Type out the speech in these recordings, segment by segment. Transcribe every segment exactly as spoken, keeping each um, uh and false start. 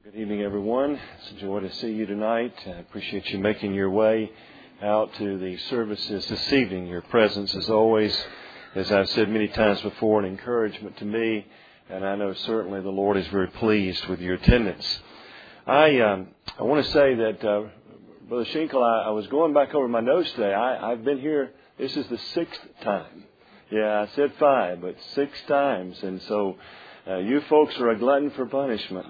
Good evening, everyone. It's a joy to see you tonight. I appreciate you making your way out to the services this evening. Your presence is always, as I've said many times before, an encouragement to me, and I know certainly the Lord is very pleased with your attendance. I um, I want to say that, uh, Brother Schinkel, I, I was going back over my notes today. I, I've been here, this is the sixth time. Yeah, I said five, but six times, and so Uh, you folks are a glutton for punishment,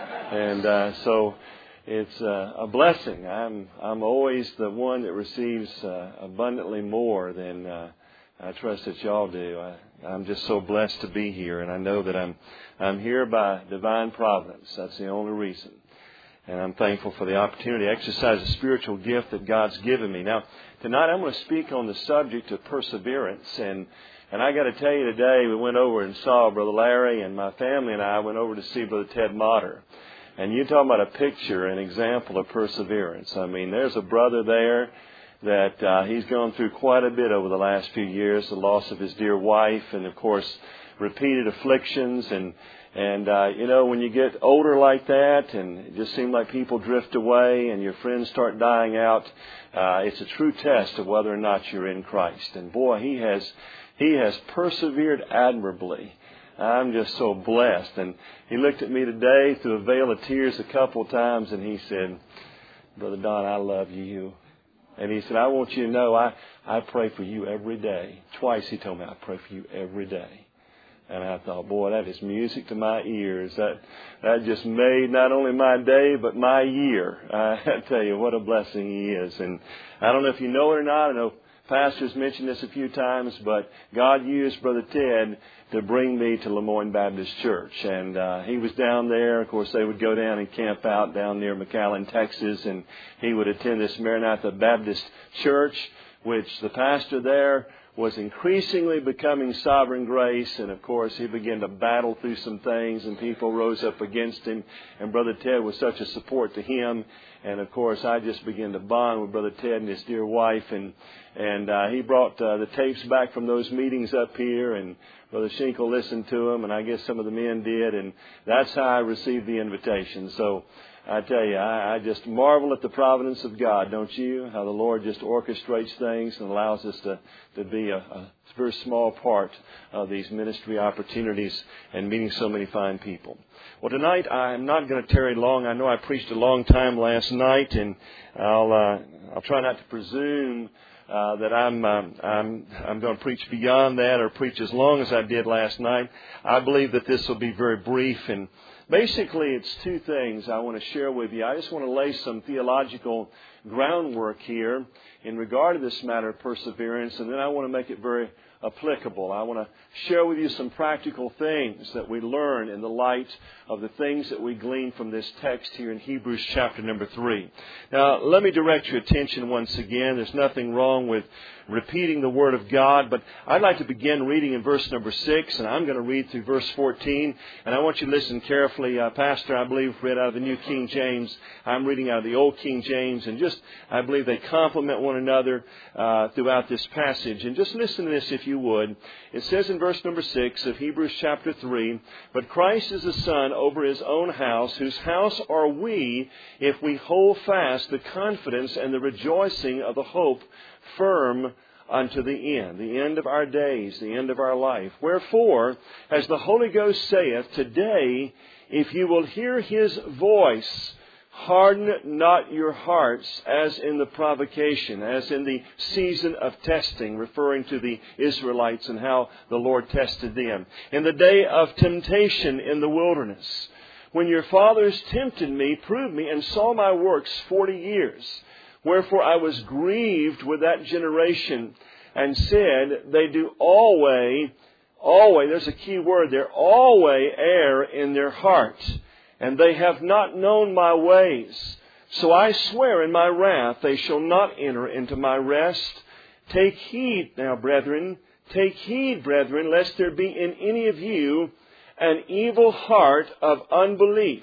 and uh, so it's uh, a blessing. I'm I'm always the one that receives uh, abundantly more than uh, I trust that y'all do. I, I'm just so blessed to be here, and I know that I'm I'm here by divine providence. That's the only reason, and I'm thankful for the opportunity to exercise a spiritual gift that God's given me. Now, tonight I'm going to speak on the subject of perseverance, and. And I got to tell you today, we went over and saw Brother Larry, and my family and I went over to see Brother Ted Motter. And you're talking about a picture, an example of perseverance. I mean, there's a brother there that uh, he's gone through quite a bit over the last few years, the loss of his dear wife, and of course, repeated afflictions. And, and uh, you know, when you get older like that, and it just seems like people drift away and your friends start dying out, uh, it's a true test of whether or not you're in Christ. And boy, he has... He has persevered admirably. I'm just so blessed. And he looked at me today through a veil of tears a couple of times, and he said, Brother Don, I love you. And he said, I want you to know I, I pray for you every day. Twice he told me, I pray for you every day. And I thought, boy, that is music to my ears. That that just made not only my day, but my year. I tell you, what a blessing he is. And I don't know if you know it or not. I know Pastor's mentioned this a few times, but God used Brother Ted to bring me to Lemoyne Baptist Church. And uh, he was down there. Of course, they would go down and camp out down near McAllen, Texas, and he would attend this Maranatha Baptist Church, which the pastor there was increasingly becoming Sovereign Grace. And, of course, he began to battle through some things, and people rose up against him. And Brother Ted was such a support to him. And, of course, I just began to bond with Brother Ted and his dear wife. And and uh, he brought uh, the tapes back from those meetings up here. And Brother Schinkel listened to them, and I guess some of the men did. And that's how I received the invitation. So I tell you, I, I just marvel at the providence of God, don't you? How the Lord just orchestrates things and allows us to, to be a, a very small part of these ministry opportunities and meeting so many fine people. Well, tonight I'm not going to tarry long. I know I preached a long time last night, and I'll uh, I'll try not to presume uh, that I'm um, I'm I'm going to preach beyond that or preach as long as I did last night. I believe that this will be very brief, and basically it's two things I want to share with you. I just want to lay some theological groundwork here in regard to this matter of perseverance, and then I want to make it very applicable. I want to share with you some practical things that we learn in the light of the things that we glean from this text here in Hebrews chapter number three. Now, let me direct your attention once again. There's nothing wrong with repeating the Word of God, but I'd like to begin reading in verse number six, and I'm going to read through verse fourteen, and I want you to listen carefully. Uh, Pastor, I believe, read out of the New King James. I'm reading out of the Old King James, and just, I believe they complement one another uh, throughout this passage. And just listen to this if you would. It says in verse number six of Hebrews chapter three, But Christ is the Son over His own house, whose house are we if we hold fast the confidence and the rejoicing of the hope firm unto the end, the end of our days, the end of our life. Wherefore, as the Holy Ghost saith, Today, if you will hear His voice, harden not your hearts as in the provocation, as in the season of testing, referring to the Israelites and how the Lord tested them. In the day of temptation in the wilderness, when your fathers tempted me, proved me, and saw my works forty years. Wherefore I was grieved with that generation, and said, They do always, always, there's a key word there, always err in their heart, and they have not known my ways. So I swear in my wrath, they shall not enter into my rest. Take heed now, brethren, take heed, brethren, lest there be in any of you an evil heart of unbelief.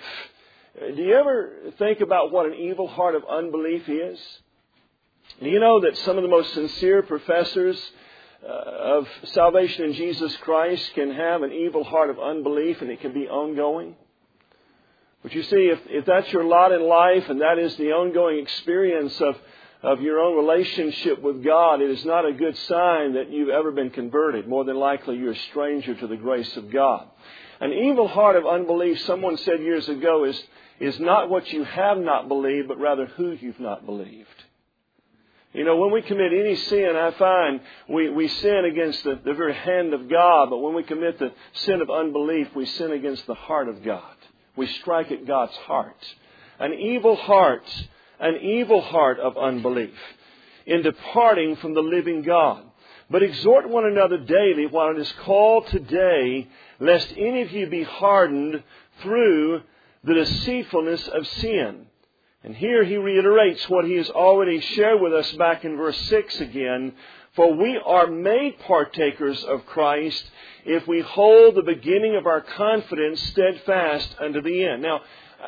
Do you ever think about what an evil heart of unbelief is? Do you know that some of the most sincere professors uh, of salvation in Jesus Christ can have an evil heart of unbelief, and it can be ongoing? But you see, if, if that's your lot in life and that is the ongoing experience of, of your own relationship with God, it is not a good sign that you've ever been converted. More than likely, you're a stranger to the grace of God. An evil heart of unbelief, someone said years ago, is, is not what you have not believed, but rather who you've not believed. You know, when we commit any sin, I find we, we sin against the, the very hand of God. But when we commit the sin of unbelief, we sin against the heart of God. We strike at God's heart. An evil heart, an evil heart of unbelief in departing from the living God. But exhort one another daily while it is called today, lest any of you be hardened through the deceitfulness of sin. And here he reiterates what he has already shared with us back in verse six again. For we are made partakers of Christ if we hold the beginning of our confidence steadfast unto the end. Now,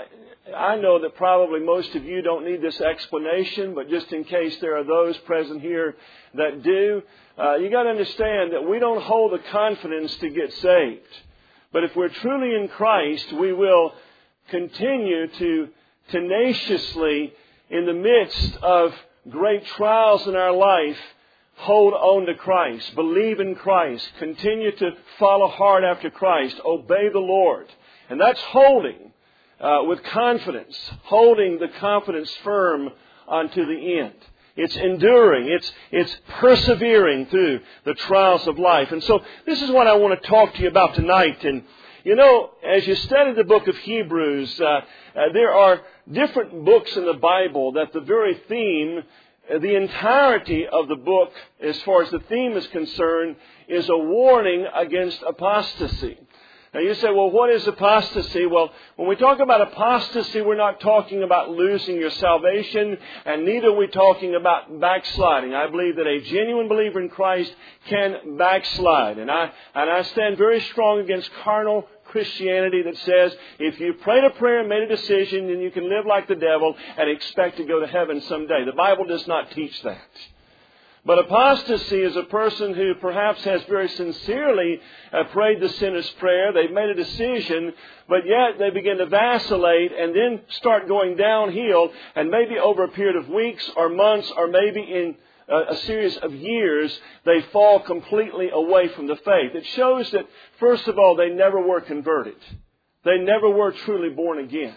I know that probably most of you don't need this explanation, but just in case there are those present here that do, uh, you got to understand that we don't hold the confidence to get saved. But if we're truly in Christ, we will continue to tenaciously, in the midst of great trials in our life, hold on to Christ, believe in Christ, continue to follow hard after Christ, obey the Lord. And that's holding uh, with confidence, holding the confidence firm unto the end. It's enduring, it's, it's persevering through the trials of life. And so this is what I want to talk to you about tonight. And you know, as you study the book of Hebrews, uh, uh, there are different books in the Bible that the very theme, uh, the entirety of the book, as far as the theme is concerned, is a warning against apostasy. Now you say, well, what is apostasy? Well, when we talk about apostasy, we're not talking about losing your salvation, and neither are we talking about backsliding. I believe that a genuine believer in Christ can backslide. And I, and I stand very strong against carnal Christianity that says if you prayed a prayer and made a decision, then you can live like the devil and expect to go to heaven someday. The Bible does not teach that. But apostasy is a person who perhaps has very sincerely uh, prayed the sinner's prayer. They've made a decision, but yet they begin to vacillate and then start going downhill. And maybe over a period of weeks or months or maybe in a, a series of years, they fall completely away from the faith. It shows that, first of all, they never were converted. They never were truly born again.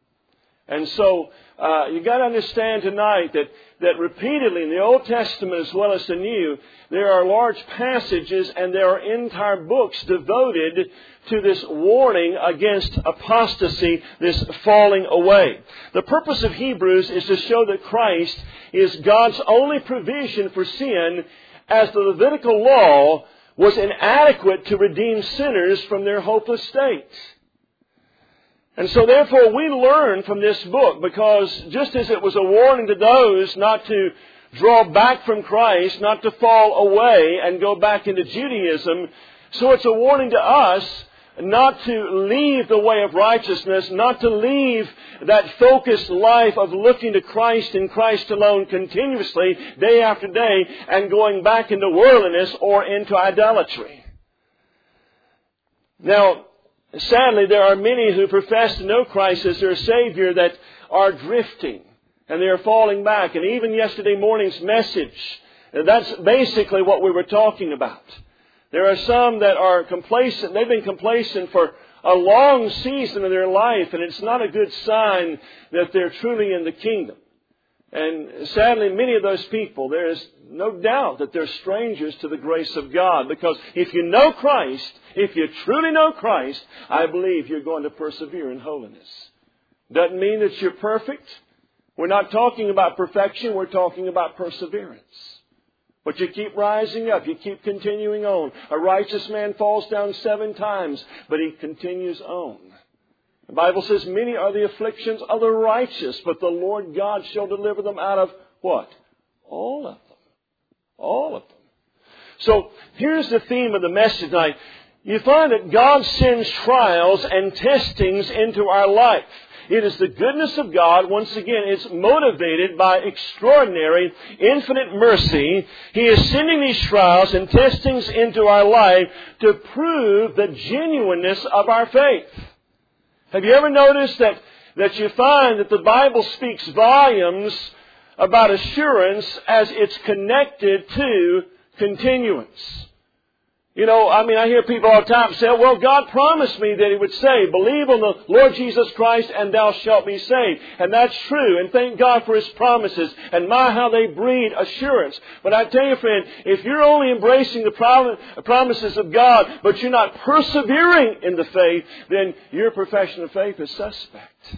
And so uh, you got to understand tonight that, that repeatedly in the Old Testament as well as the New, there are large passages and there are entire books devoted to this warning against apostasy, this falling away. The purpose of Hebrews is to show that Christ is God's only provision for sin, as the Levitical law was inadequate to redeem sinners from their hopeless state. And so therefore we learn from this book, because just as it was a warning to those not to draw back from Christ, not to fall away and go back into Judaism, so it's a warning to us not to leave the way of righteousness, not to leave that focused life of looking to Christ and Christ alone continuously, day after day, and going back into worldliness or into idolatry. Now, sadly, there are many who profess to know Christ as their Savior that are drifting and they are falling back. And even yesterday morning's message, that's basically what we were talking about. There are some that are complacent. They've been complacent for a long season of their life, and it's not a good sign that they're truly in the kingdom. And sadly, many of those people, there is no doubt that they're strangers to the grace of God. Because if you know Christ, if you truly know Christ, I believe you're going to persevere in holiness. Doesn't mean that you're perfect. We're not talking about perfection. We're talking about perseverance. But you keep rising up. You keep continuing on. A righteous man falls down seven times, but he continues on. The Bible says, many are the afflictions of the righteous, but the Lord God shall deliver them out of what? All of them. All of them. So here's the theme of the message tonight. You find that God sends trials and testings into our life. It is the goodness of God. Once again, it's motivated by extraordinary, infinite mercy. He is sending these trials and testings into our life to prove the genuineness of our faith. Have you ever noticed that, that you find that the Bible speaks volumes about assurance as it's connected to continuance? You know, I mean, I hear people all the time say, well, God promised me that He would say, believe on the Lord Jesus Christ and thou shalt be saved. And that's true. And thank God for His promises. And my, how they breed assurance. But I tell you, friend, if you're only embracing the prom- promises of God, but you're not persevering in the faith, then your profession of faith is suspect.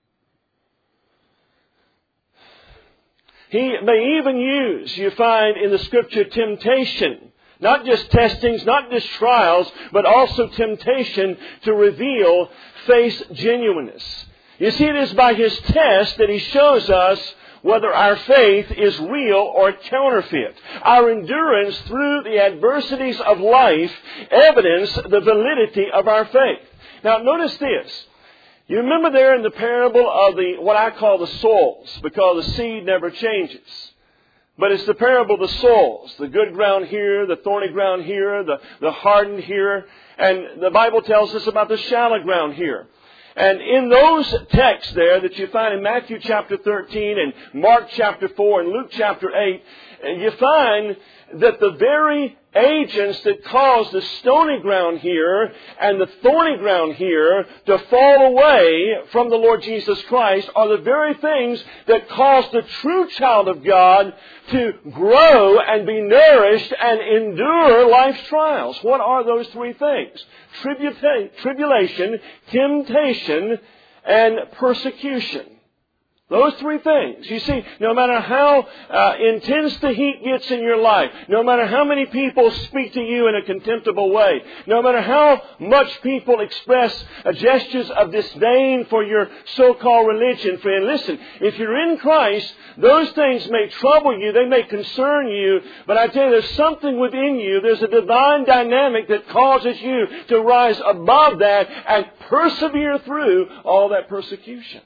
He may even use, you find in the Scripture, temptation. Not just testings, not just trials, but also temptation to reveal faith's genuineness. You see, it is by His test that He shows us whether our faith is real or counterfeit. Our endurance through the adversities of life evidence the validity of our faith. Now, notice this. You remember there in the parable of the what I call the soils, because the seed never changes. But it's the parable of the soils. The good ground here, the thorny ground here, the, the hardened here. And the Bible tells us about the shallow ground here. And in those texts there that you find in Matthew chapter thirteen and Mark chapter four and Luke chapter eight, you find that the very agents that cause the stony ground here and the thorny ground here to fall away from the Lord Jesus Christ are the very things that cause the true child of God to grow and be nourished and endure life's trials. What are those three things? Tribula- tribulation, temptation, and persecution. Those three things. You see, no matter how uh, intense the heat gets in your life, no matter how many people speak to you in a contemptible way, no matter how much people express uh, gestures of disdain for your so-called religion, friend, listen, if you're in Christ, those things may trouble you, they may concern you, but I tell you, there's something within you, there's a divine dynamic that causes you to rise above that and persevere through all that persecution.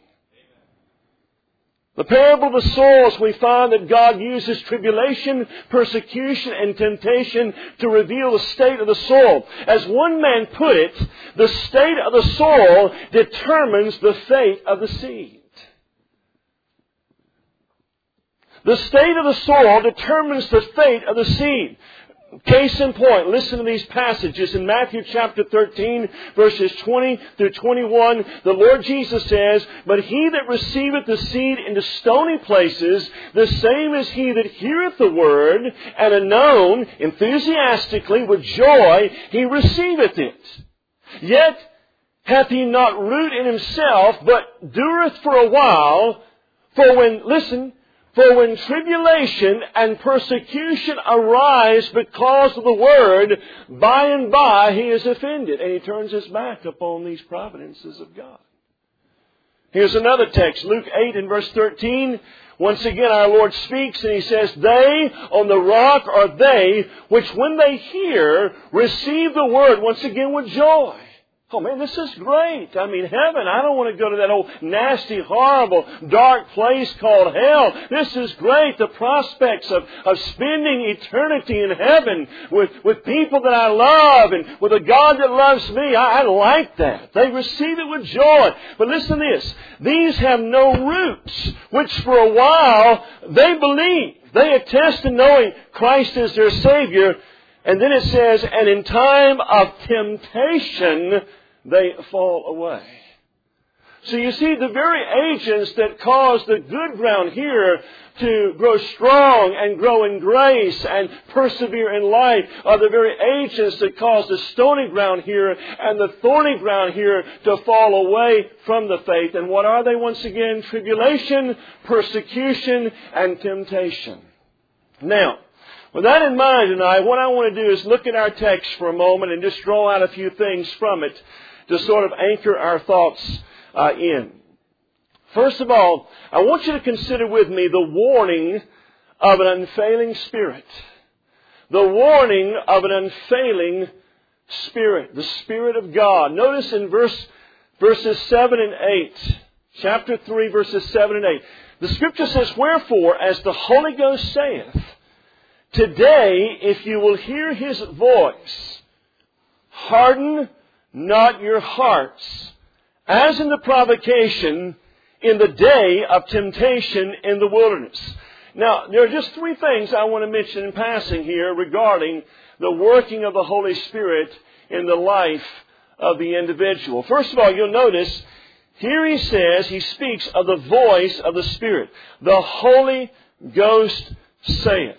The parable of the soils, we find that God uses tribulation, persecution, and temptation to reveal the state of the soil. As one man put it, the state of the soil determines the fate of the seed. The state of the soil determines the fate of the seed. Case in point, listen to these passages in Matthew chapter thirteen, verses twenty through twenty-one. The Lord Jesus says, "But he that receiveth the seed into stony places, the same is he that heareth the word, and anon, enthusiastically, with joy, he receiveth it. Yet hath he not root in himself, but dureth for a while. For when," listen, "For when tribulation and persecution arise because of the word, by and by he is offended." And he turns his back upon these providences of God. Here's another text, Luke eight and verse thirteen. Once again our Lord speaks and He says, "They on the rock are they which when they hear receive the word," once again with joy. Oh man, this is great. I mean, heaven, I don't want to go to that old nasty, horrible, dark place called hell. This is great. The prospects of, of spending eternity in heaven with, with people that I love and with a God that loves me. I, I like that. They receive it with joy. But listen to this. These have no roots, which for a while they believe. They attest to knowing Christ is their Savior. And then it says, "And in time of temptation, they fall away." So you see, the very agents that cause the good ground here to grow strong and grow in grace and persevere in life are the very agents that cause the stony ground here and the thorny ground here to fall away from the faith. And what are they once again? Tribulation, persecution, and temptation. Now, with that in mind tonight, what I want to do is look at our text for a moment and just draw out a few things from it to sort of anchor our thoughts uh, in. First of all, I want you to consider with me the warning of an unfailing spirit. The warning of an unfailing spirit. The Spirit of God. Notice in verse verses seven and eight. Chapter three, verses seven and eight. The Scripture says, "Wherefore, as the Holy Ghost saith, today, if you will hear His voice, harden not your hearts as in the provocation in the day of temptation in the wilderness. Now, there are just three things I want to mention in passing here regarding the working of the Holy Spirit in the life of the individual. First of all, you'll notice here he says, he speaks of the voice of the Spirit. The Holy Ghost saith.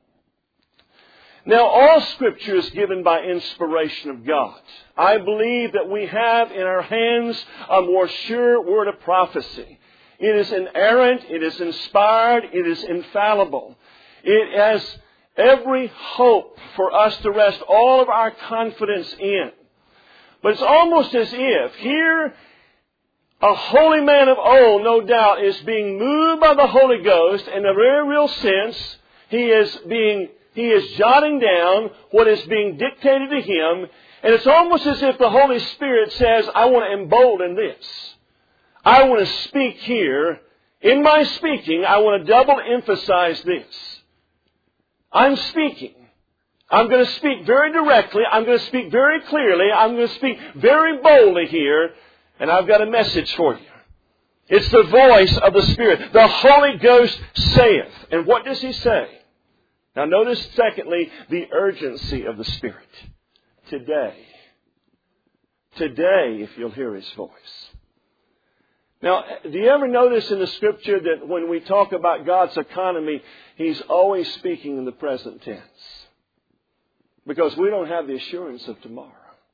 Now, all Scripture is given by inspiration of God. I believe that we have in our hands a more sure word of prophecy. It is inerrant, it is inspired, it is infallible. It has every hope for us to rest all of our confidence in. But it's almost as if here a holy man of old, no doubt, is being moved by the Holy Ghost in a very real sense. He is being, he is jotting down what is being dictated to him. And it's almost as if the Holy Spirit says, I want to embolden this. I want to speak here. In my speaking, I want to double emphasize this. I'm speaking. I'm going to speak very directly. I'm going to speak very clearly. I'm going to speak very boldly here. And I've got a message for you. It's the voice of the Spirit. The Holy Ghost saith. And what does He say? Now notice, secondly, the urgency of the Spirit. Today. Today, if you'll hear His voice. Now, do you ever notice in the Scripture that when we talk about God's economy, He's always speaking in the present tense? Because we don't have the assurance of tomorrow.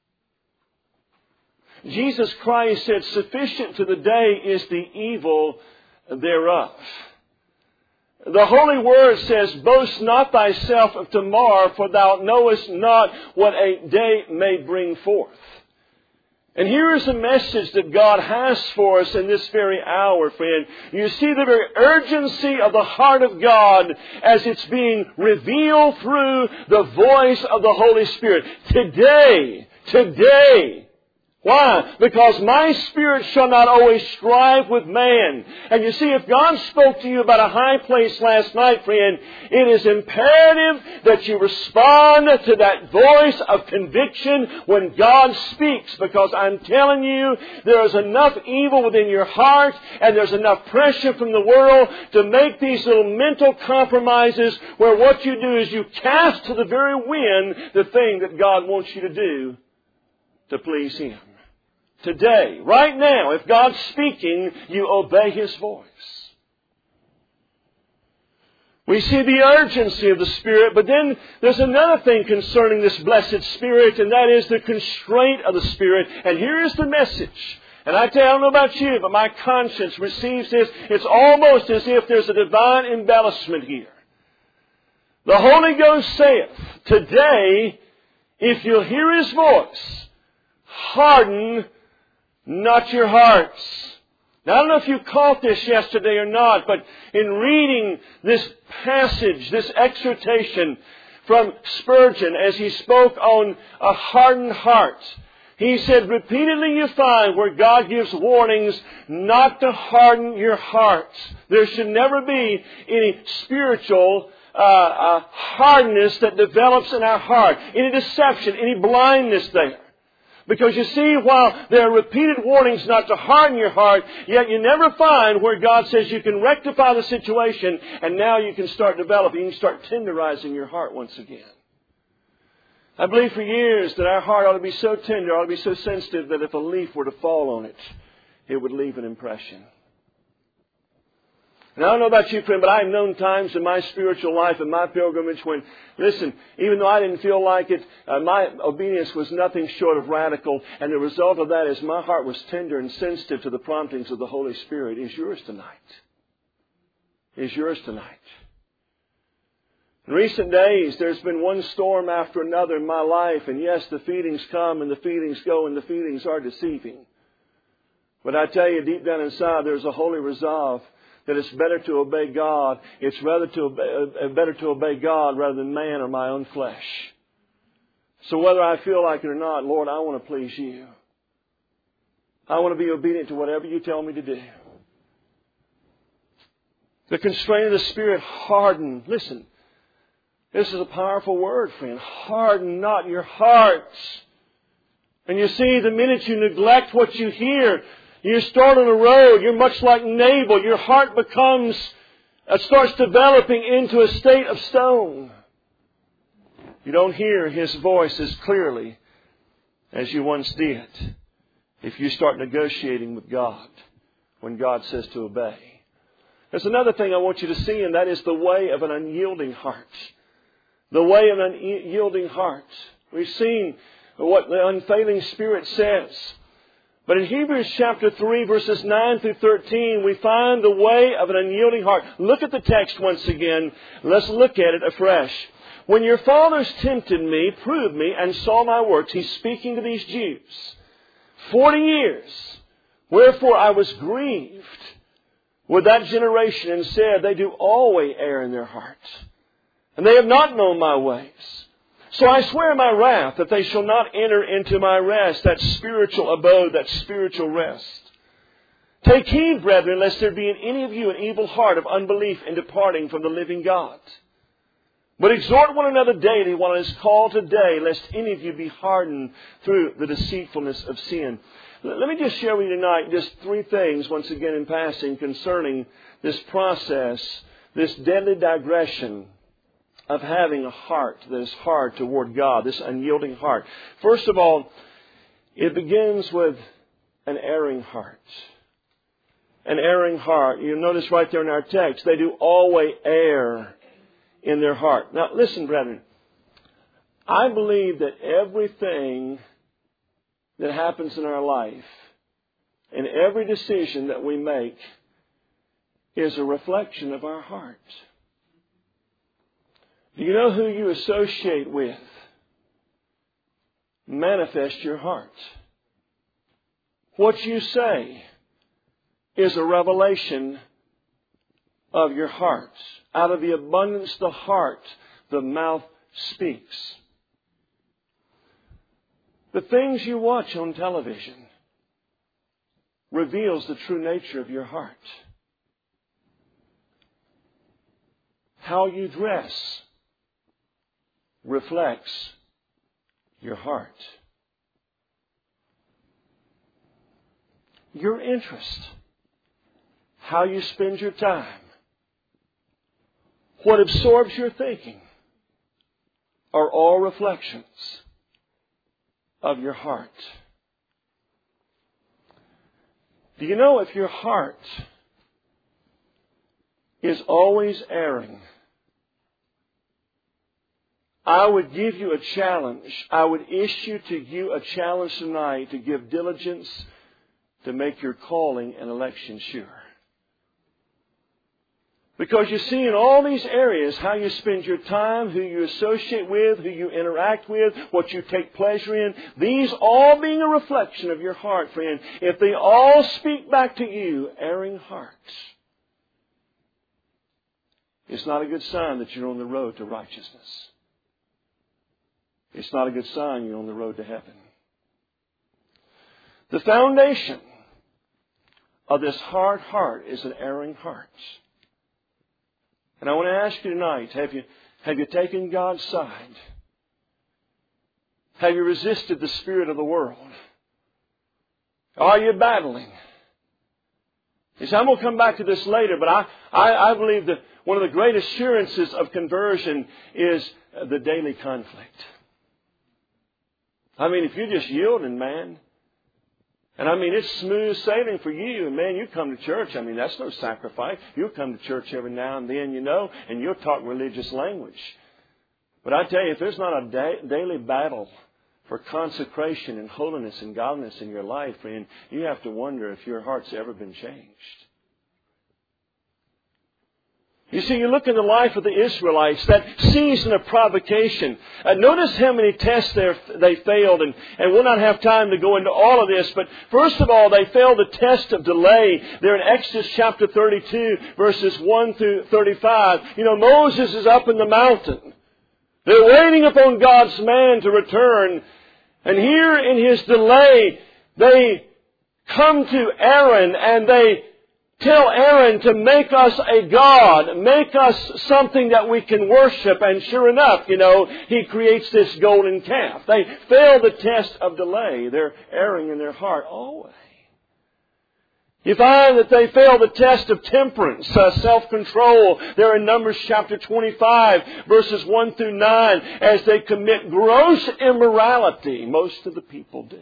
Jesus Christ said, sufficient to the day is the evil thereof. The Holy Word says, boast not thyself of tomorrow, for thou knowest not what a day may bring forth. And here is a message that God has for us in this very hour, friend. You see the very urgency of the heart of God as it's being revealed through the voice of the Holy Spirit. Today, today. Why? Because my spirit shall not always strive with man. And you see, if God spoke to you about a high place last night, friend, it is imperative that you respond to that voice of conviction when God speaks. Because I'm telling you, there is enough evil within your heart and there's enough pressure from the world to make these little mental compromises where what you do is you cast to the very wind the thing that God wants you to do to please Him. Today, right now, if God's speaking, you obey His voice. We see the urgency of the Spirit, but then there's another thing concerning this blessed Spirit, and that is the constraint of the Spirit. And here is the message. And I tell you, I don't know about you, but my conscience receives this. It's almost as if there's a divine embellishment here. The Holy Ghost saith, today, if you'll hear His voice, harden not your hearts. Now, I don't know if you caught this yesterday or not, but in reading this passage, this exhortation from Spurgeon as he spoke on a hardened heart, he said, repeatedly you find where God gives warnings not to harden your hearts. There should never be any spiritual uh, uh, hardness that develops in our heart, any deception, any blindness there. Because you see, while there are repeated warnings not to harden your heart, yet you never find where God says you can rectify the situation and now you can start developing, you can start tenderizing your heart once again. I believe for years that our heart ought to be so tender, ought to be so sensitive that if a leaf were to fall on it, it would leave an impression. And I don't know about you, friend, but I've known times in my spiritual life and my pilgrimage when, listen, even though I didn't feel like it, uh, my obedience was nothing short of radical. And the result of that is my heart was tender and sensitive to the promptings of the Holy Spirit. Is yours tonight. Is yours tonight. In recent days, there's been one storm after another in my life. And yes, the feelings come and the feelings go and the feelings are deceiving. But I tell you, deep down inside, there's a holy resolve that it's better to obey God. It's rather to obey, uh, better to obey God rather than man or my own flesh. So whether I feel like it or not, Lord, I want to please You. I want to be obedient to whatever You tell me to do. The constraint of the Spirit, harden. Listen, this is a powerful word, friend. Harden not your hearts. And you see, the minute you neglect what you hear, You start on a road, you're much like Nabal. Your heart becomes, it starts developing into a state of stone. You don't hear His voice as clearly as you once did if you start negotiating with God when God says to obey. There's another thing I want you to see, and that is the way of an unyielding heart. The way of an unyielding heart. We've seen what the unfailing Spirit says. But in Hebrews chapter three, verses nine through thirteen, we find the way of an unyielding heart. Look at the text once again. Let's look at it afresh. When your fathers tempted me, proved me, and saw my works, He's speaking to these Jews. Forty years. Wherefore I was grieved with that generation and said, they do always err in their hearts, and they have not known my ways. So I swear in my wrath that they shall not enter into my rest, that spiritual abode, that spiritual rest. Take heed, brethren, lest there be in any of you an evil heart of unbelief in departing from the living God. But exhort one another daily while it is called today, lest any of you be hardened through the deceitfulness of sin. Let me just share with you tonight just three things, once again in passing, concerning this process, this deadly digression of having a heart that is hard toward God, this unyielding heart. First of all, it begins with an erring heart. An erring heart. You'll notice right there in our text, they do always err in their heart. Now, listen, brethren. I believe that everything that happens in our life and every decision that we make is a reflection of our heart. Do you know who you associate with manifests your heart? What you say is a revelation of your heart. Out of the abundance of the heart, the mouth speaks. The things you watch on television reveals the true nature of your heart. How you dress reflects your heart. Your interest, how you spend your time, what absorbs your thinking, are all reflections of your heart. Do you know if your heart is always erring, I would give you a challenge. I would issue to you a challenge tonight to give diligence to make your calling and election sure. Because you see in all these areas how you spend your time, who you associate with, who you interact with, what you take pleasure in, these all being a reflection of your heart, friend. If they all speak back to you, erring hearts, it's not a good sign that you're on the road to righteousness. It's not a good sign you're on the road to heaven. The foundation of this hard heart is an erring heart. And I want to ask you tonight, have you, have you taken God's side? Have you resisted the spirit of the world? Are you battling? You see, I'm going to come back to this later, but I, I, I believe that one of the great assurances of conversion is the daily conflict. I mean, if you're just yielding, man, and I mean, it's smooth sailing for you. And man, you come to church. I mean, that's no sacrifice. You'll come to church every now and then, you know, and you'll talk religious language. But I tell you, if there's not a da- daily battle for consecration and holiness and godliness in your life, friend, you have to wonder if your heart's ever been changed. You see, you look in the life of the Israelites, that season of provocation. Uh, notice how many tests they failed, and, and we'll not have time to go into all of this, but first of all, they failed the test of delay. They're in Exodus chapter thirty-two, verses one through thirty-five. You know, Moses is up in the mountain. They're waiting upon God's man to return, and here in his delay, they come to Aaron and they tell Aaron to make us a god, make us something that we can worship. And sure enough, you know, he creates this golden calf. They fail the test of delay. They're erring in their heart always. You find that they fail the test of temperance, uh, self-control. They're in Numbers chapter twenty-five, verses one through nine, as they commit gross immorality. Most of the people do.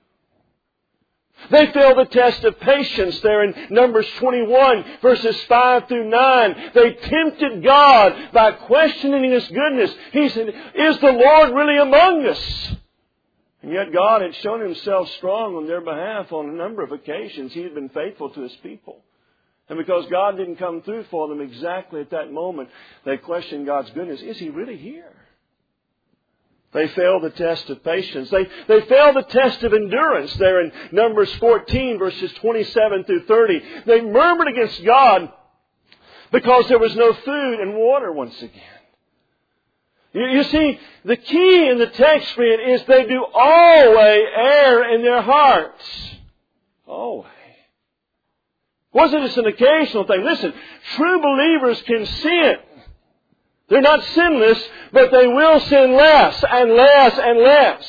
They fail the test of patience there in Numbers twenty-one, verses five through nine. They tempted God by questioning His goodness. He said, "Is the Lord really among us?" And yet God had shown Himself strong on their behalf on a number of occasions. He had been faithful to His people. And because God didn't come through for them exactly at that moment, they questioned God's goodness. Is He really here? They failed the test of patience. They, they failed the test of endurance there in Numbers fourteen, verses twenty-seven through thirty. They murmured against God because there was no food and water once again. You, you see, the key in the text, friend, is they do always err in their hearts. Always. Wasn't just an occasional thing. Listen, true believers can sin. They're not sinless, but they will sin less and less and less.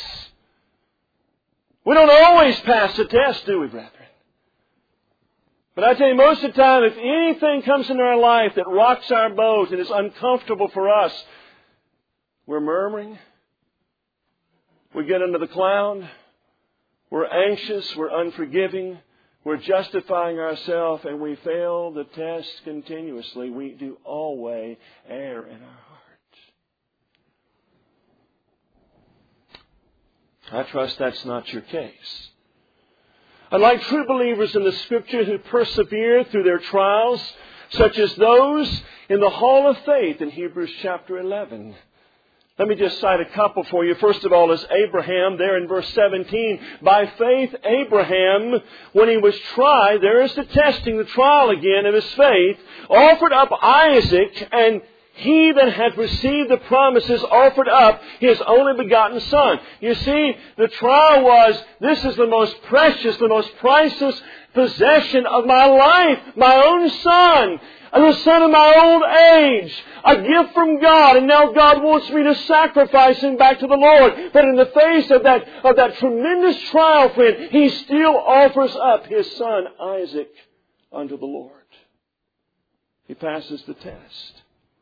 We don't always pass the test, do we, brethren? But I tell you, most of the time, if anything comes into our life that rocks our boat and is uncomfortable for us, we're murmuring. We get under the cloud. We're anxious. We're unforgiving. We're justifying ourselves, and we fail the test continuously. We do always err in our hearts. I trust that's not your case. Unlike true believers in the Scripture who persevere through their trials, such as those in the hall of faith in Hebrews chapter eleven. Let me just cite a couple for you. First of all is Abraham there in verse seventeen. By faith, Abraham, when he was tried, there is the testing, the trial again of his faith, offered up Isaac, and he that had received the promises offered up his only begotten son. You see, the trial was, this is the most precious, the most priceless possession of my life, my own son. And the son of my old age, a gift from God, and now God wants me to sacrifice him back to the Lord. But in the face of that, of that tremendous trial, friend, he still offers up his son Isaac unto the Lord. He passes the test.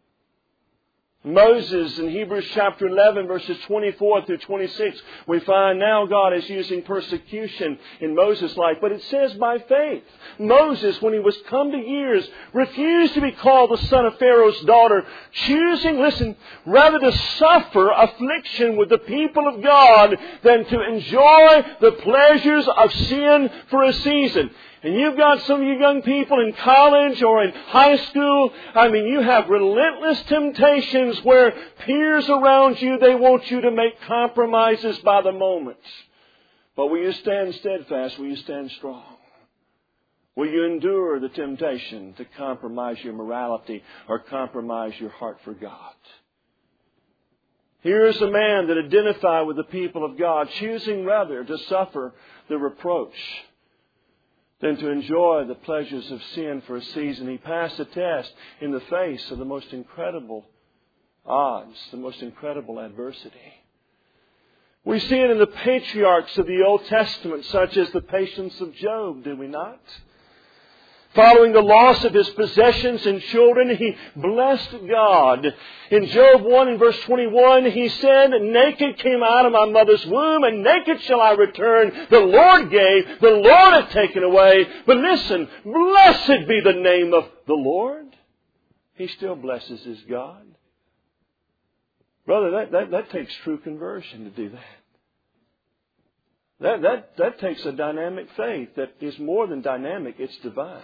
Moses in Hebrews chapter eleven, verses twenty-four through twenty-six, we find now God is using persecution in Moses' life. But it says by faith. Moses, when he was come to years, refused to be called the son of Pharaoh's daughter, choosing, listen, rather to suffer affliction with the people of God than to enjoy the pleasures of sin for a season. And you've got some of you young people in college or in high school. I mean, you have relentless temptations where peers around you, they want you to make compromises by the moment. But will you stand steadfast? Will you stand strong? Will you endure the temptation to compromise your morality or compromise your heart for God? Here's a man that identified with the people of God, choosing rather to suffer the reproach than to enjoy the pleasures of sin for a season. He passed the test in the face of the most incredible odds, the most incredible adversity. We see it in the patriarchs of the Old Testament, such as the patience of Job, do we not? Following the loss of his possessions and children, he blessed God. In Job one and verse twenty-one, he said, naked came out of my mother's womb, and naked shall I return. The Lord gave, the Lord hath taken away. But listen, blessed be the name of the Lord. He still blesses his God. Brother, that, that, that takes true conversion to do that. That, that, that takes a dynamic faith that is more than dynamic, it's divine.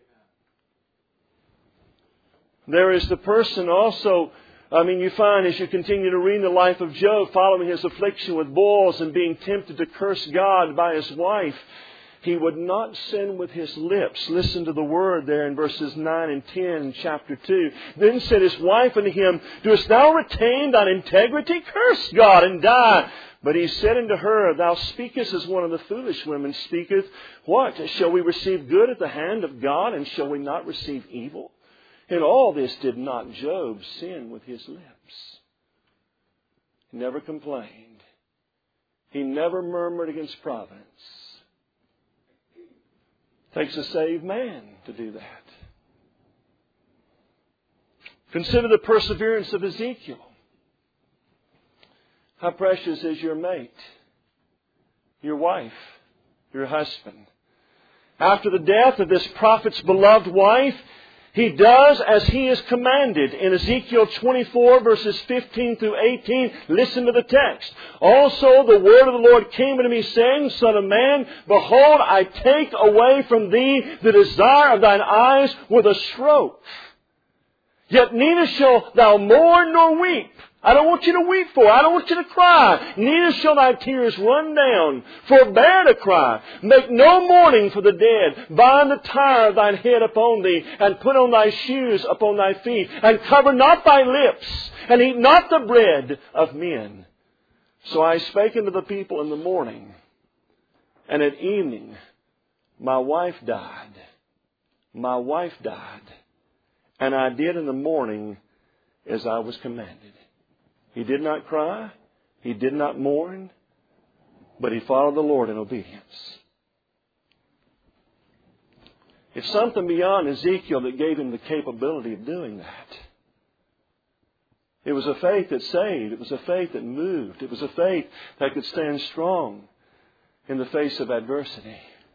There is the person also, I mean, you find as you continue to read the life of Job, following his affliction with boils and being tempted to curse God by his wife, he would not sin with his lips. Listen to the word there in verses nine and ten in chapter two. Then said his wife unto him, dost thou retain thine integrity? Curse God and die. But he said unto her, thou speakest as one of the foolish women speaketh. What? Shall we receive good at the hand of God, and shall we not receive evil? In all this did not Job sin with his lips. He never complained. He never murmured against providence. It takes a saved man to do that. Consider the perseverance of Ezekiel. How precious is your mate, your wife, your husband. After the death of this prophet's beloved wife, he does as he is commanded. In Ezekiel twenty-four, verses fifteen through eighteen, listen to the text. Also the word of the Lord came unto me, saying, Son of man, behold, I take away from thee the desire of thine eyes with a stroke. Yet neither shalt thou mourn nor weep. I don't want you to weep for. I don't want you to cry. Neither shall thy tears run down. Forbear to cry. Make no mourning for the dead. Bind the tire of thine head upon thee, and put on thy shoes upon thy feet, and cover not thy lips, and eat not the bread of men. So I spake unto the people in the morning, and at evening my wife died. My wife died. And I did in the morning as I was commanded. He did not cry. He did not mourn. But he followed the Lord in obedience. It's something beyond Ezekiel that gave him the capability of doing that. It was a faith that saved. It was a faith that moved. It was a faith that could stand strong in the face of adversity.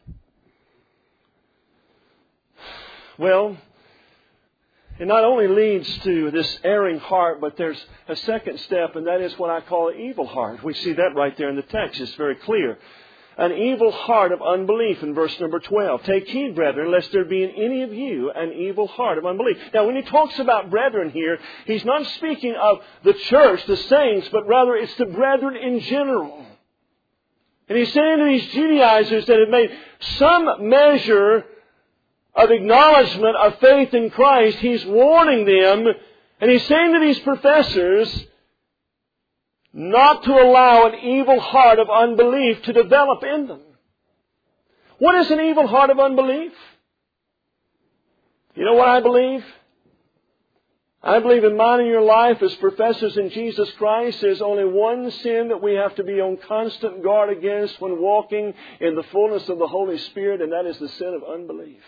Well, it not only leads to this erring heart, but there's a second step, and that is what I call an evil heart. We see that right there in the text. It's very clear. An evil heart of unbelief in verse number twelve. Take heed, brethren, lest there be in any of you an evil heart of unbelief. Now, when he talks about brethren here, he's not speaking of the church, the saints, but rather it's the brethren in general. And he's saying to these Judaizers that have made some measure of acknowledgement of faith in Christ, he's warning them, and he's saying to these professors not to allow an evil heart of unbelief to develop in them. What is an evil heart of unbelief? You know what I believe? I believe in mine and your life as professors in Jesus Christ, there's only one sin that we have to be on constant guard against when walking in the fullness of the Holy Spirit, and that is the sin of unbelief.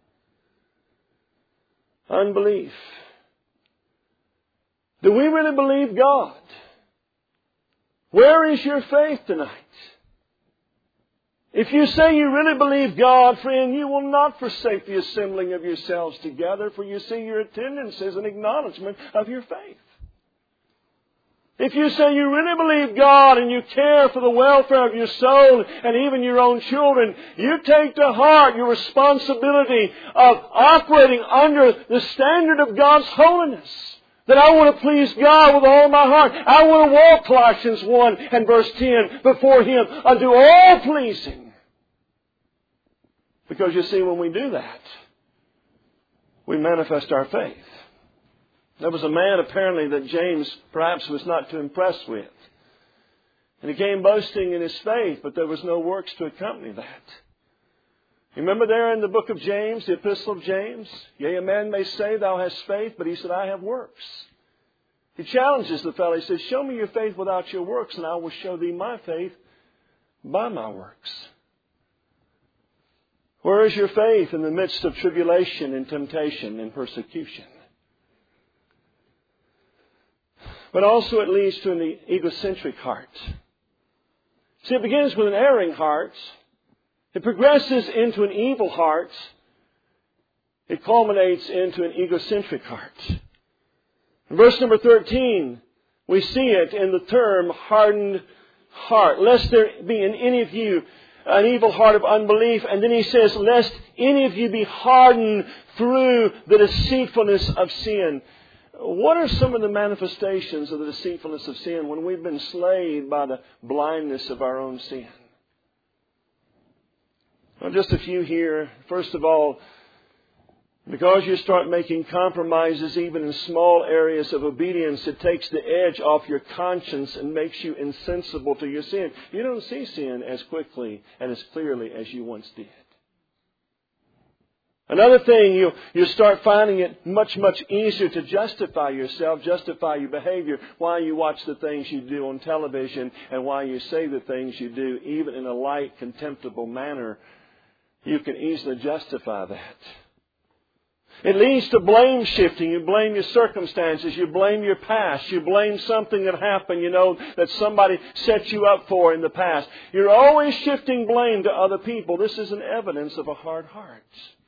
Unbelief. Do we really believe God? Where is your faith tonight? If you say you really believe God, friend, you will not forsake the assembling of yourselves together, for you see your attendance as an acknowledgement of your faith. If you say you really believe God and you care for the welfare of your soul and even your own children, you take to heart your responsibility of operating under the standard of God's holiness. That I want to please God with all my heart. I want to walk, Colossians one and verse ten, before Him unto all pleasing. Because you see, when we do that, we manifest our faith. There was a man apparently that James perhaps was not too impressed with. And he came boasting in his faith, but there was no works to accompany that. You remember there in the book of James, the epistle of James? Yea, a man may say thou hast faith, but he said, I have works. He challenges the fellow. He says, show me your faith without your works, and I will show thee my faith by my works. Where is your faith in the midst of tribulation and temptation and persecution? But also it leads to an egocentric heart. See, it begins with an erring heart. It progresses into an evil heart. It culminates into an egocentric heart. In verse number thirteen, we see it in the term hardened heart. Lest there be in any of you an evil heart of unbelief. And then he says, lest any of you be hardened through the deceitfulness of sin. What are some of the manifestations of the deceitfulness of sin when we've been slayed by the blindness of our own sin? Well, just a few here. First of all, because you start making compromises even in small areas of obedience, it takes the edge off your conscience and makes you insensible to your sin. You don't see sin as quickly and as clearly as you once did. Another thing, you, you start finding it much, much easier to justify yourself, justify your behavior, why you watch the things you do on television and why you say the things you do, even in a light, contemptible manner. you can easily justify that. It leads to blame shifting. You blame your circumstances. You blame your past. You blame something that happened, you know, that somebody set you up for in the past. You're always shifting blame to other people. This is an evidence of a hard heart.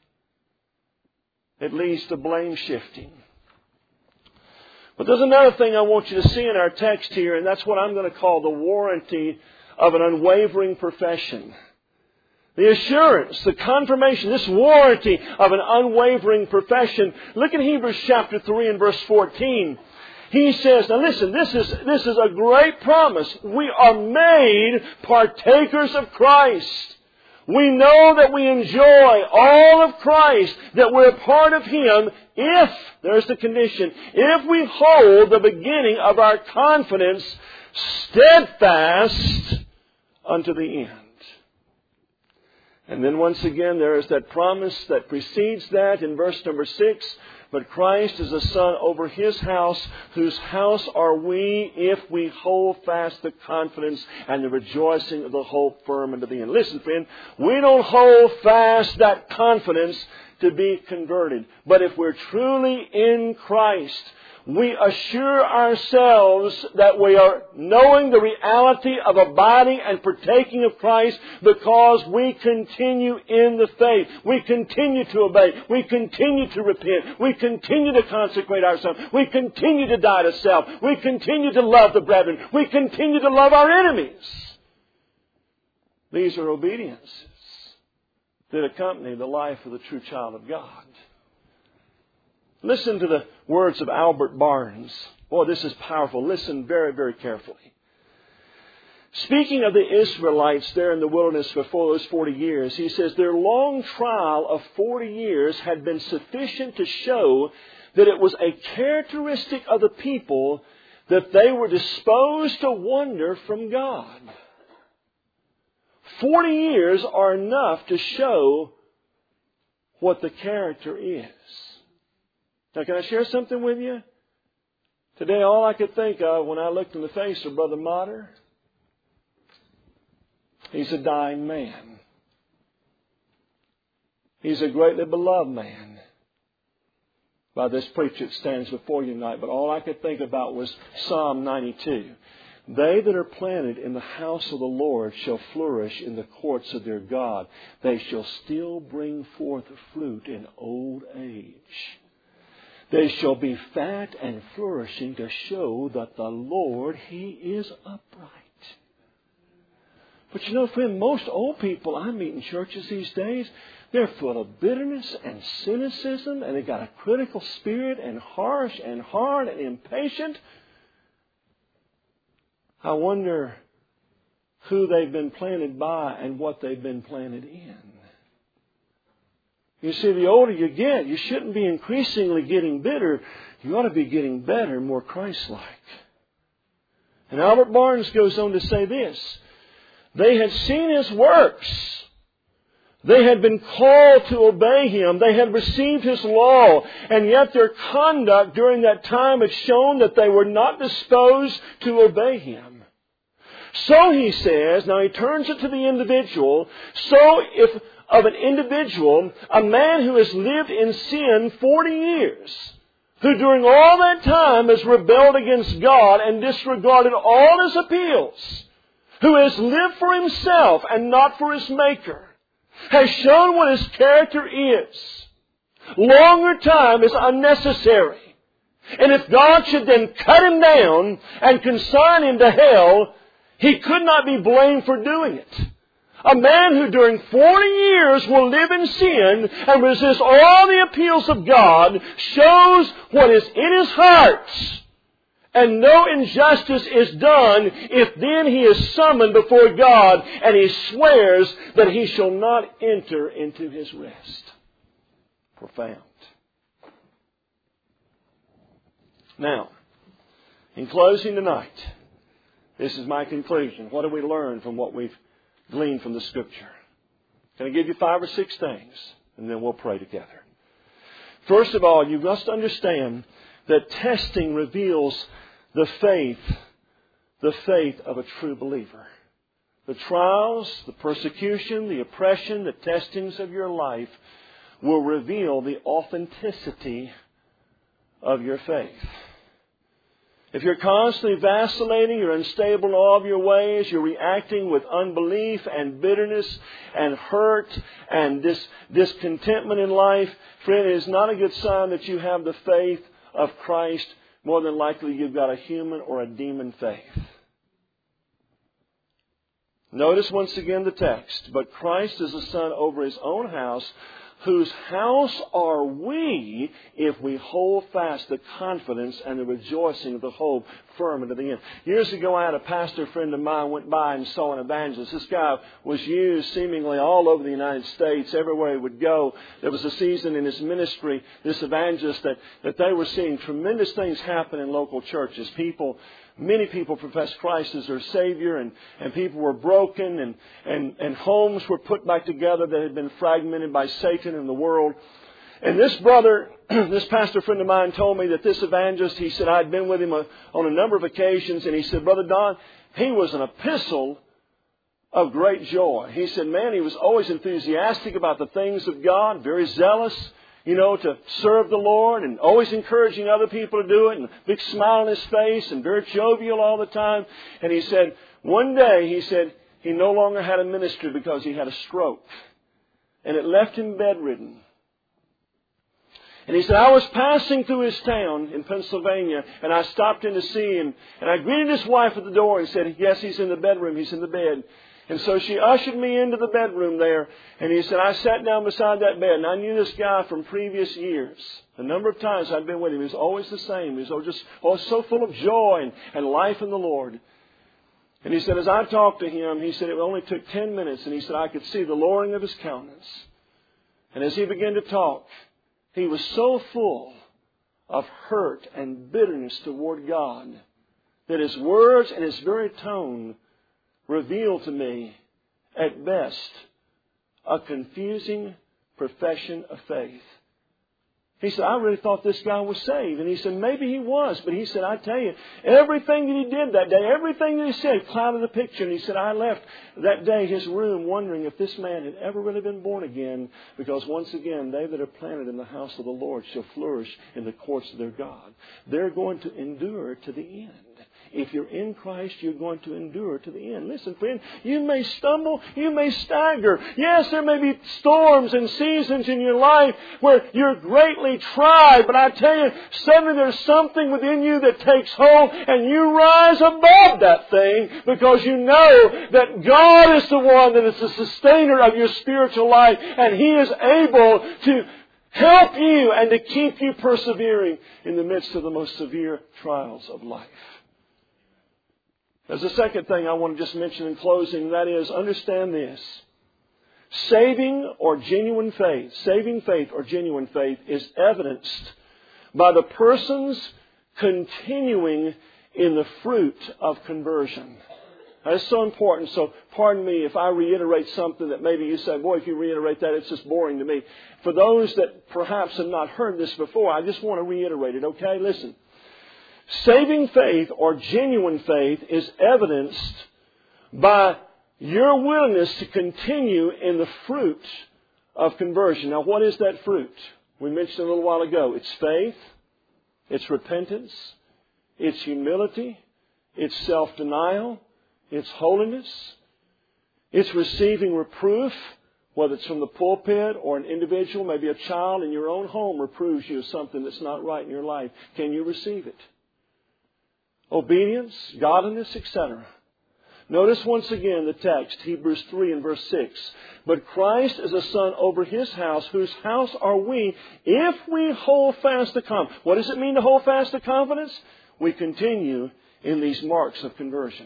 It leads to blame shifting. But there's another thing I want you to see in our text here, and that's what I'm going to call the warranty of an unwavering profession. The assurance, the confirmation, this warranty of an unwavering profession. Look at Hebrews chapter three and verse fourteen. He says, now listen, this is, this is a great promise. We are made partakers of Christ. We know that we enjoy all of Christ, that we're a part of Him if, there's the condition, if we hold the beginning of our confidence steadfast unto the end. And then once again, there is that promise that precedes that in verse number six. But Christ is the Son over His house, whose house are we if we hold fast the confidence and the rejoicing of the hope firm unto the end. Listen, friend, we don't hold fast that confidence to be converted. But if we're truly in Christ, we assure ourselves that we are knowing the reality of abiding and partaking of Christ because we continue in the faith. We continue to obey. We continue to repent. We continue to consecrate ourselves. We continue to die to self. We continue to love the brethren. We continue to love our enemies. These are obediences that accompany the life of the true child of God. Listen to the words of Albert Barnes. Boy, this is powerful. Listen very, very carefully. Speaking of the Israelites there in the wilderness before those forty years, he says, their long trial of forty years had been sufficient to show that it was a characteristic of the people that they were disposed to wander from God. Forty years are enough to show what the character is. Now, can I share something with you? Today, all I could think of when I looked in the face of Brother Motter, he's a dying man. He's a greatly beloved man by this preacher that stands before you tonight. But all I could think about was Psalm ninety-two. They that are planted in the house of the Lord shall flourish in the courts of their God. They shall still bring forth fruit in old age. They shall be fat and flourishing to show that the Lord, He is upright. But you know, friend, most old people I meet in churches these days, they're full of bitterness and cynicism, and they've got a critical spirit and harsh and hard and impatient. I wonder who they've been planted by and what they've been planted in. You see, the older you get, you shouldn't be increasingly getting bitter. You ought to be getting better, more Christ-like. And Albert Barnes goes on to say this. They had seen His works. They had been called to obey Him. They had received His law. And yet their conduct during that time had shown that they were not disposed to obey Him. So he says, now he turns it to the individual, so if of an individual, a man who has lived in sin forty years, who during all that time has rebelled against God and disregarded all His appeals, who has lived for himself and not for his Maker, has shown what his character is. Longer time is unnecessary. And if God should then cut him down and consign him to hell, he could not be blamed for doing it. A man who during forty years will live in sin and resist all the appeals of God shows what is in his heart. And no injustice is done if then he is summoned before God and he swears that he shall not enter into his rest. Profound. Now, in closing tonight, this is my conclusion. What do we learn from what we've gleaned from the Scripture? Can I give you five or six things? And then we'll pray together. First of all, you must understand that testing reveals the faith, the faith of a true believer. the trials, the persecution, the oppression, the testings of your life will reveal the authenticity of your faith. If you're constantly vacillating, you're unstable in all of your ways, you're reacting with unbelief and bitterness and hurt and dis- discontentment in life, friend, it is not a good sign that you have the faith of Christ. More than likely you've got a human or a demon faith. Notice once again the text. But Christ is a son over His own house, whose house are we if we hold fast the confidence and the rejoicing of the hope firm unto the end. Years ago, I had a pastor friend of mine went by and saw an evangelist. This guy was used seemingly all over the United States, everywhere he would go. There was a season in his ministry, this evangelist, that, that they were seeing tremendous things happen in local churches. People Many people professed Christ as their Savior, and, and people were broken, and, and, and homes were put back together that had been fragmented by Satan and the world. And this brother, this pastor friend of mine told me that this evangelist, he said, I'd been with him a, on a number of occasions, and he said, Brother Don, he was an epistle of great joy. He said, man, he was always enthusiastic about the things of God, very zealous, you know, to serve the Lord, and always encouraging other people to do it, and a big smile on his face, and very jovial all the time. And he said, one day, he said, he no longer had a ministry because he had a stroke. And it left him bedridden. And he said, I was passing through his town in Pennsylvania, and I stopped in to see him. And I greeted his wife at the door and said, yes, he's in the bedroom, he's in the bed. And so she ushered me into the bedroom there. And he said, I sat down beside that bed. And I knew this guy from previous years. The number of times I'd been with him, he was always the same. He was just always so full of joy and, and life in the Lord. And he said, as I talked to him, he said, it only took ten minutes. And he said, I could see the lowering of his countenance. And as he began to talk, he was so full of hurt and bitterness toward God that his words and his very tone reveal to me, at best, a confusing profession of faith. He said, I really thought this guy was saved. And he said, maybe he was. But he said, I tell you, everything that he did that day, everything that he said clouded the picture. And he said, I left that day his room wondering if this man had ever really been born again. Because once again, they that are planted in the house of the Lord shall flourish in the courts of their God. They're going to endure to the end. If you're in Christ, you're going to endure to the end. Listen, friend, you may stumble, you may stagger. Yes, there may be storms and seasons in your life where you're greatly tried. But I tell you, suddenly there's something within you that takes hold and you rise above that thing because you know that God is the one that is the sustainer of your spiritual life, and He is able to help you and to keep you persevering in the midst of the most severe trials of life. There's a second thing I want to just mention in closing, that is, understand this. Saving or genuine faith, saving faith or genuine faith is evidenced by the person's continuing in the fruit of conversion. That's so important. So pardon me if I reiterate something that maybe you say, boy, if you reiterate that, it's just boring to me. For those that perhaps have not heard this before, I just want to reiterate it, okay? Listen. Saving faith or genuine faith is evidenced by your willingness to continue in the fruit of conversion. Now, what is that fruit? We mentioned a little while ago. It's faith, it's repentance, it's humility, it's self-denial, it's holiness, it's receiving reproof, whether it's from the pulpit or an individual, maybe a child in your own home reproves you of something that's not right in your life. Can you receive it? Obedience, godliness, et cetera. Notice once again the text, Hebrews three and verse six. But Christ is a son over His house, whose house are we, if we hold fast the confidence. What does it mean to hold fast the confidence? We continue in these marks of conversion.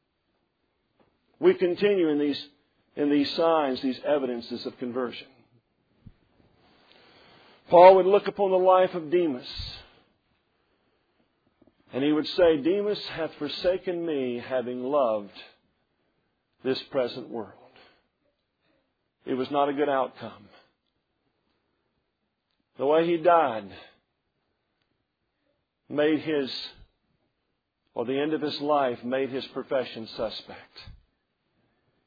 We continue in these, in these signs, these evidences of conversion. Paul would look upon the life of Demas, and he would say, Demas hath forsaken me, having loved this present world. It was not a good outcome. The way he died made his, or the end of his life, made his profession suspect.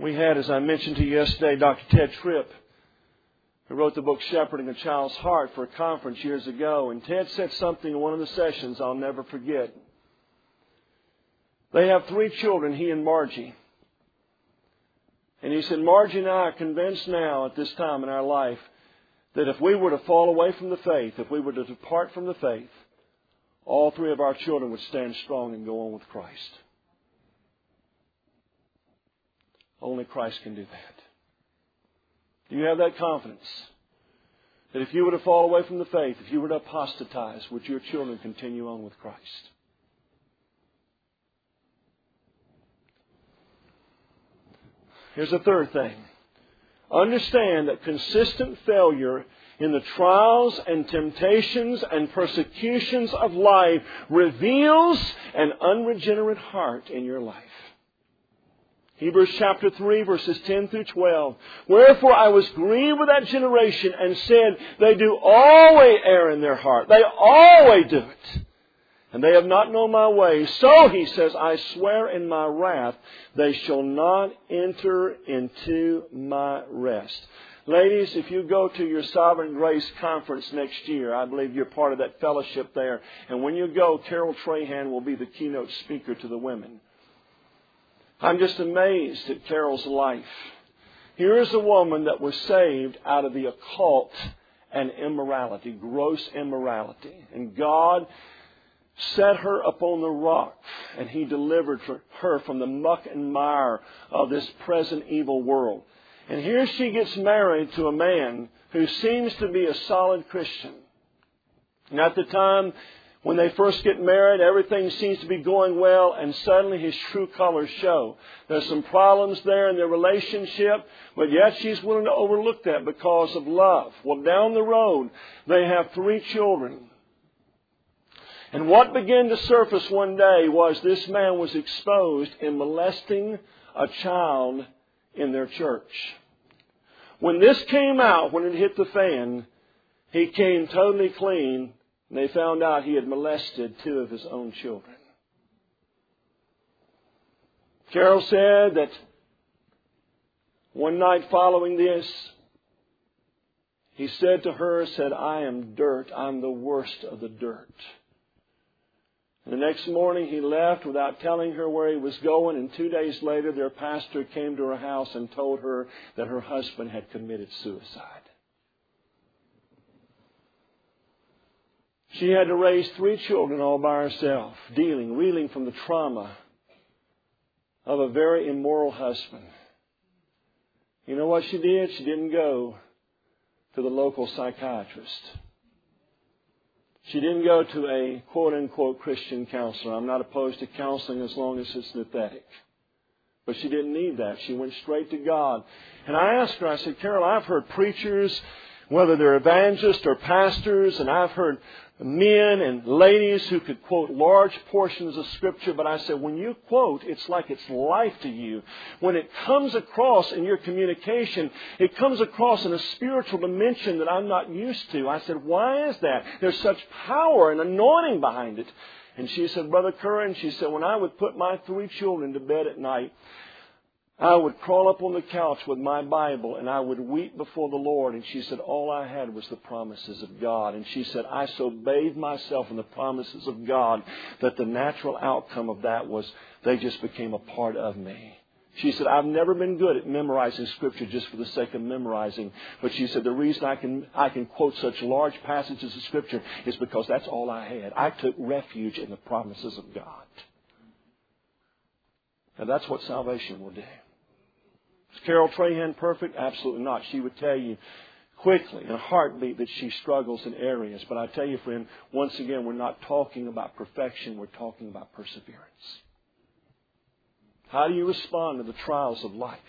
We had, as I mentioned to you yesterday, Doctor Ted Tripp, who wrote the book Shepherding a Child's Heart, for a conference years ago. And Ted said something in one of the sessions I'll never forget. They have three children, he and Margie. And he said, Margie and I are convinced now at this time in our life that if we were to fall away from the faith, if we were to depart from the faith, all three of our children would stand strong and go on with Christ. Only Christ can do that. Do you have that confidence? That if you were to fall away from the faith, if you were to apostatize, would your children continue on with Christ? Here's the third thing. Understand that consistent failure in the trials and temptations and persecutions of life reveals an unregenerate heart in your life. Hebrews chapter three, verses ten through twelve. Wherefore I was grieved with that generation and said, they do always err in their heart. They always do it. And they have not known my ways. So, he says, I swear in my wrath, they shall not enter into my rest. Ladies, if you go to your Sovereign Grace Conference next year, I believe you're part of that fellowship there. And when you go, Carol Trahan will be the keynote speaker to the women. I'm just amazed at Carol's life. Here is a woman that was saved out of the occult and immorality, gross immorality. And God set her upon the rock, and He delivered her from the muck and mire of this present evil world. And here she gets married to a man who seems to be a solid Christian. And at the time when they first get married, everything seems to be going well, and suddenly his true colors show. There's some problems there in their relationship, but yet she's willing to overlook that because of love. Well, down the road, they have three children. And what began to surface one day was this man was exposed in molesting a child in their church. When this came out, when it hit the fan, he came totally clean, and they found out he had molested two of his own children. Carol said that one night following this, he said to her, said, I am dirt. I'm the worst of the dirt. The next morning he left without telling her where he was going, and two days later their pastor came to her house and told her that her husband had committed suicide. She had to raise three children all by herself, dealing, reeling from the trauma of a very immoral husband. You know what she did? She didn't go to the local psychiatrist. She didn't go to a quote-unquote Christian counselor. I'm not opposed to counseling as long as it's pathetic. But she didn't need that. She went straight to God. And I asked her, I said, Carol, I've heard preachers, whether they're evangelists or pastors, and I've heard men and ladies who could quote large portions of Scripture, but I said, when you quote, it's like it's life to you. When it comes across in your communication, it comes across in a spiritual dimension that I'm not used to. I said, why is that? There's such power and anointing behind it. And she said, Brother Curran, she said, when I would put my three children to bed at night, I would crawl up on the couch with my Bible and I would weep before the Lord. And she said, all I had was the promises of God. And she said, I so bathed myself in the promises of God that the natural outcome of that was they just became a part of me. She said, I've never been good at memorizing Scripture just for the sake of memorizing. But she said, the reason I can I can quote such large passages of Scripture is because that's all I had. I took refuge in the promises of God. And that's what salvation will do. Is Carol Trahan perfect? Absolutely not. She would tell you quickly in a heartbeat that she struggles in areas. But I tell you, friend, once again, we're not talking about perfection. We're talking about perseverance. How do you respond to the trials of life?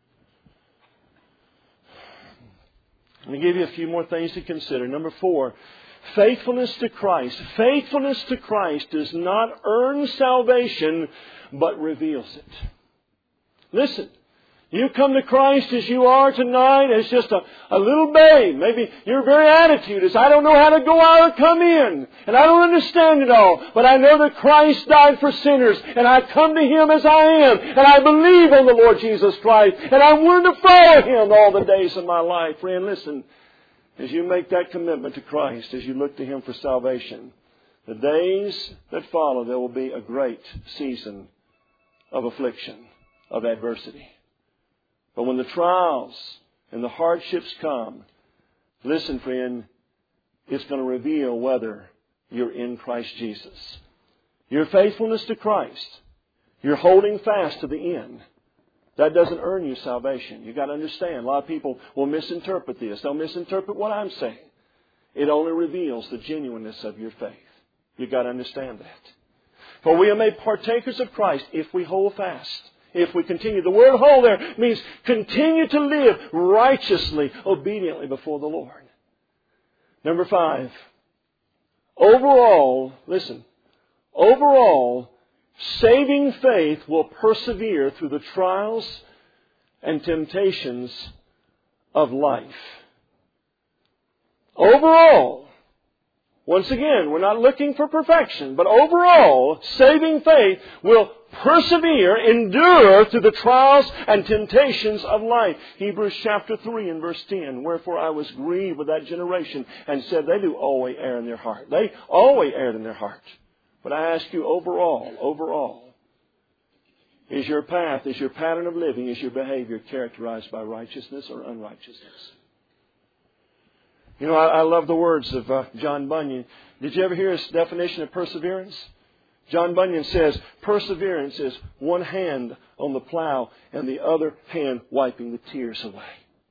Let me give you a few more things to consider. Number four, faithfulness to Christ. Faithfulness to Christ does not earn salvation, but reveals it. Listen, You come to Christ as you are tonight, as just a, a little babe. Maybe your very attitude is, I don't know how to go out or come in. And I don't understand it all. But I know that Christ died for sinners. And I come to Him as I am. And I believe on the Lord Jesus Christ. And I'm willing to follow Him all the days of my life. Friend, listen. As you make that commitment to Christ, as you look to Him for salvation, the days that follow, there will be a great season of affliction, of adversity. But when the trials and the hardships come, listen, friend, it's going to reveal whether you're in Christ Jesus. Your faithfulness to Christ, you're holding fast to the end. That doesn't earn you salvation. You've got to understand. A lot of people will misinterpret this. They'll misinterpret what I'm saying. It only reveals the genuineness of your faith. You've got to understand that. For we are made partakers of Christ if we hold fast. If we continue. The word hold there means continue to live righteously, obediently before the Lord. Number five. Overall, listen, overall, saving faith will persevere through the trials and temptations of life. Overall, once again, we're not looking for perfection, but overall, saving faith will persevere, endure through the trials and temptations of life. Hebrews chapter three and verse ten. Wherefore I was grieved with that generation and said, they do always err in their heart. They always erred in their heart. But I ask you overall, overall, is your path, is your pattern of living, is your behavior characterized by righteousness or unrighteousness? You know, I, I love the words of uh, John Bunyan. Did you ever hear his definition of perseverance? John Bunyan says, perseverance is one hand on the plow and the other hand wiping the tears away.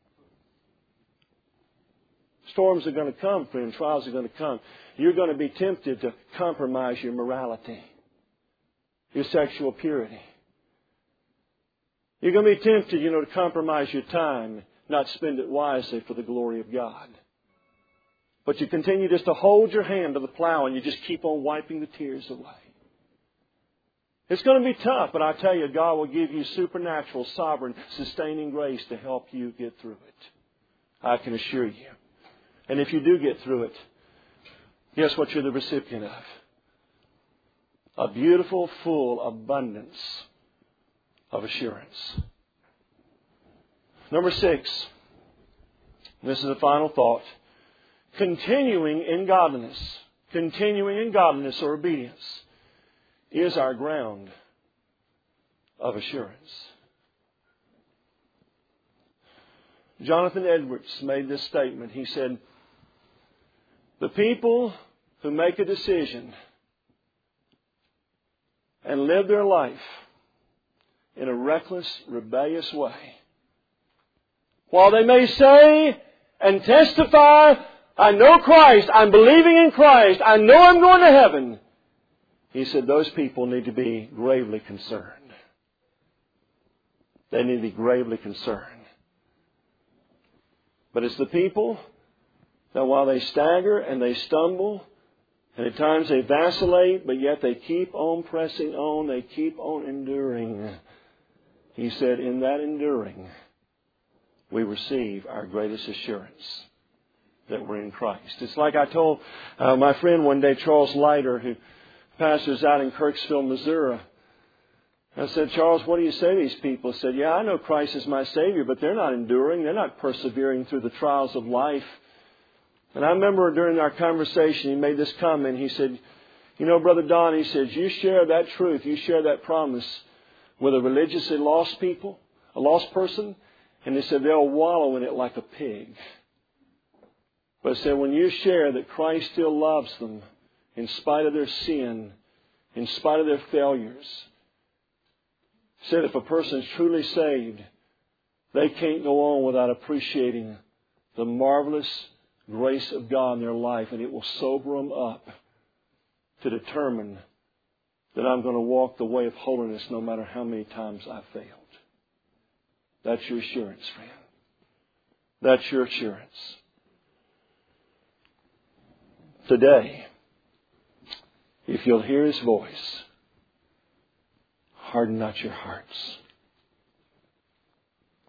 Storms are going to come, friend. Trials are going to come. You're going to be tempted to compromise your morality, your sexual purity. You're going to be tempted, you know, to compromise your time, not spend it wisely for the glory of God. But you continue just to hold your hand to the plow and you just keep on wiping the tears away. It's going to be tough, but I tell you, God will give you supernatural, sovereign, sustaining grace to help you get through it. I can assure you. And if you do get through it, guess what you're the recipient of? A beautiful, full abundance of assurance. Number six. This is the final thought. Continuing in godliness. Continuing in godliness or obedience is our ground of assurance. Jonathan Edwards made this statement. He said, the people who make a decision and live their life in a reckless, rebellious way, while they may say and testify, I know Christ, I'm believing in Christ, I know I'm going to heaven, he said those people need to be gravely concerned. They need to be gravely concerned. But it's the people that while they stagger and they stumble, and at times they vacillate, but yet they keep on pressing on, they keep on enduring. He said, in that enduring, we receive our greatest assurance that we're in Christ. It's like I told uh, my friend one day, Charles Leiter, who pastors out in Kirksville, Missouri. I said, Charles, what do you say to these people? He said, yeah, I know Christ is my Savior, but they're not enduring. They're not persevering through the trials of life. And I remember during our conversation, he made this comment. He said, you know, Brother Don, he says, you share that truth, you share that promise with a religiously lost people, a lost person, and he said they'll wallow in it like a pig. But he said, when you share that Christ still loves them in spite of their sin, in spite of their failures, he said if a person is truly saved, they can't go on without appreciating the marvelous grace of God in their life, and it will sober them up to determine that I'm going to walk the way of holiness no matter how many times I've failed. That's your assurance, friend. That's your assurance. Today, if you'll hear His voice, harden not your hearts.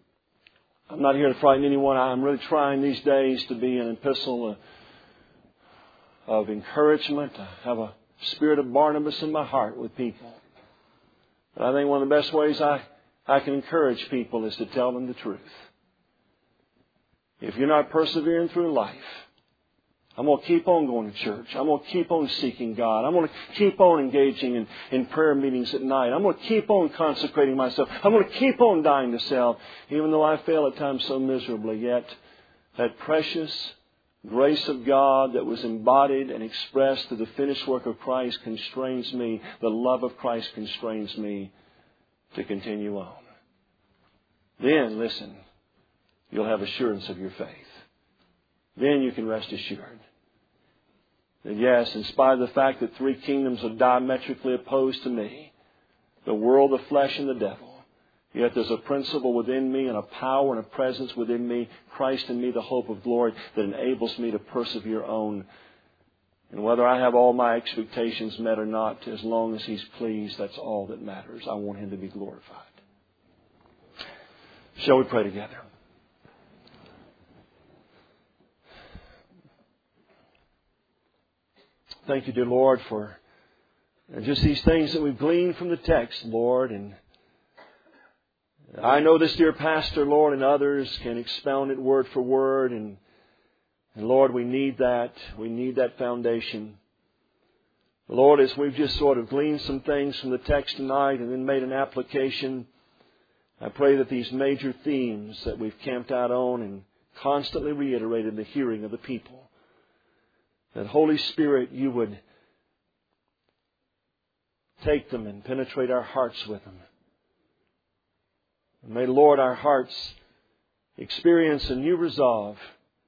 I'm not here to frighten anyone. I'm really trying these days to be an epistle of encouragement. I have a spirit of Barnabas in my heart with people. But I think one of the best ways I, I can encourage people is to tell them the truth. If you're not persevering through life, I'm going to keep on going to church. I'm going to keep on seeking God. I'm going to keep on engaging in, in prayer meetings at night. I'm going to keep on consecrating myself. I'm going to keep on dying to self. Even though I fail at times so miserably, yet that precious grace of God that was embodied and expressed through the finished work of Christ constrains me. The love of Christ constrains me to continue on. Then, listen, you'll have assurance of your faith. Then you can rest assured that yes, in spite of the fact that three kingdoms are diametrically opposed to me, the world, the flesh, and the devil, yet there's a principle within me and a power and a presence within me, Christ in me, the hope of glory, that enables me to persevere on. And whether I have all my expectations met or not, as long as He's pleased, that's all that matters. I want Him to be glorified. Shall we pray together? Thank you, dear Lord, for just these things that we've gleaned from the text, Lord. And I know this dear pastor, Lord, and others can expound it word for word. And, and Lord, we need that. We need that foundation. Lord, as we've just sort of gleaned some things from the text tonight and then made an application, I pray that these major themes that we've camped out on and constantly reiterated in the hearing of the people, that Holy Spirit, You would take them and penetrate our hearts with them. And may, Lord, our hearts experience a new resolve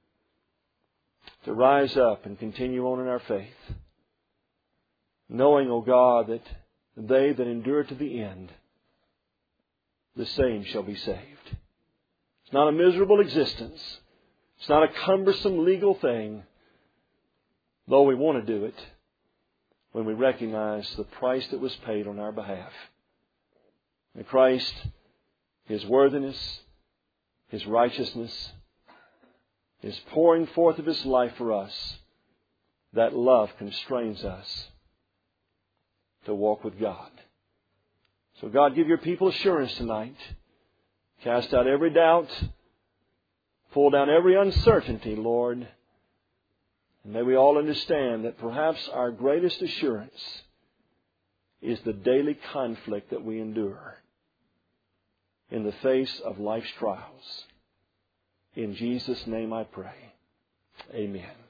to rise up and continue on in our faith, knowing, O God, that they that endure to the end, the same shall be saved. It's not a miserable existence. It's not a cumbersome legal thing. Though we want to do it, when we recognize the price that was paid on our behalf. And Christ, His worthiness, His righteousness, His pouring forth of His life for us, that love constrains us to walk with God. So God, give Your people assurance tonight. Cast out every doubt. Pull down every uncertainty, Lord. And may we all understand that perhaps our greatest assurance is the daily conflict that we endure in the face of life's trials. In Jesus' name I pray. Amen.